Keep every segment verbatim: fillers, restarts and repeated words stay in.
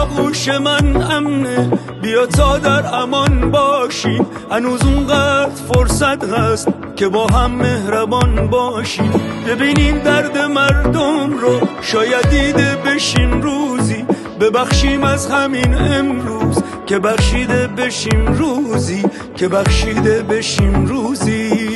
آغوش من امنه، بیا تا در امان باشیم. هنوز اونقدر فرصت هست که با هم مهربان باشیم. ببینیم درد مردم رو، شاید دیده بشیم روزی. ببخشیم از همین امروز که بخشیده بشیم روزی، که بخشیده بشیم روزی.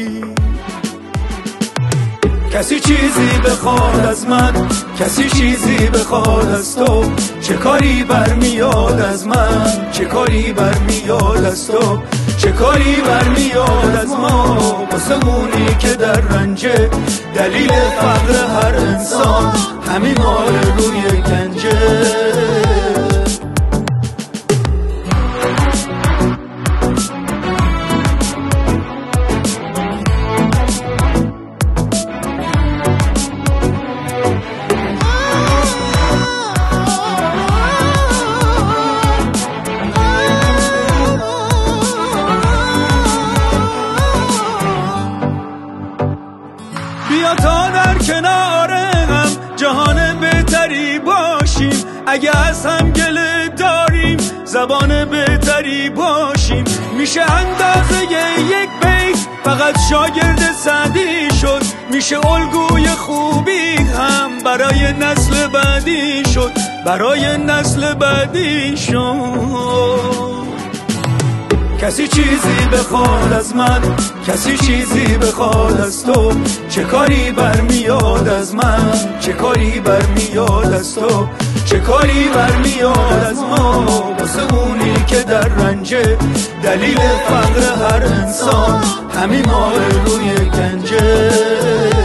کسی چیزی بخواد از من، کسی چیزی بخواد از تو، چه کاری برمیاد از من، چه کاری برمیاد از تو، چه کاری برمیاد از ما. واسه اونی که در رنجه، دلیل فقر هر انسان همین مال روی گنجه. بیا تا در کنار هم جهان بهتری باشیم. اگه از هم گله داریم زبان بهتری باشیم. میشه اندازه یک بیت فقط شاگرد سعدی شد. میشه الگوی خوبی هم برای نسل بعدی شد، برای نسل بعدی شد. کسی چیزی بخواد از من، کسی چیزی بخواد از تو، چه کاری برمیاد از من، چه کاری برمیاد از تو، چه کاری برمیاد از ما. واسه اونی که در رنجه، دلیل فقر هر انسان همین مال روی گنجه.